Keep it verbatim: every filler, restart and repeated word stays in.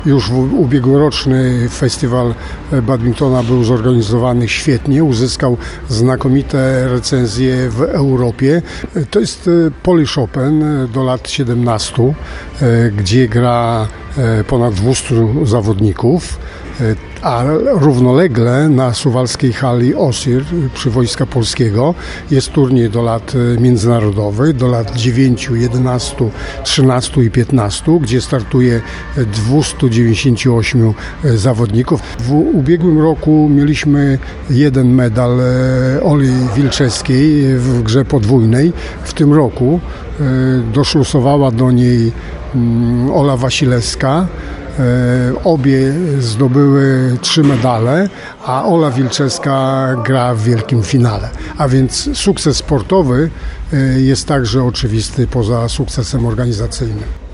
Już w ubiegłoroczny festiwal badmintona był zorganizowany świetnie, uzyskał znakomite recenzje w Europie. To jest Polish Open do lat siedemnastu, gdzie gra ponad dwieście zawodników, a równolegle na suwalskiej hali Osir przy Wojska Polskiego jest turniej do lat międzynarodowych, do lat dziewięciu, jedenastu, trzynastu i piętnastu, gdzie startuje dwieście dziewięćdziesiąt osiem zawodników. W ubiegłym roku mieliśmy jeden medal Oli Wilczewskiej w grze podwójnej. W tym roku doszlusowała do niej Ola Wasilewska. Obie zdobyły trzy medale, a Ola Wilczewska gra w wielkim finale. A więc sukces sportowy jest także oczywisty poza sukcesem organizacyjnym.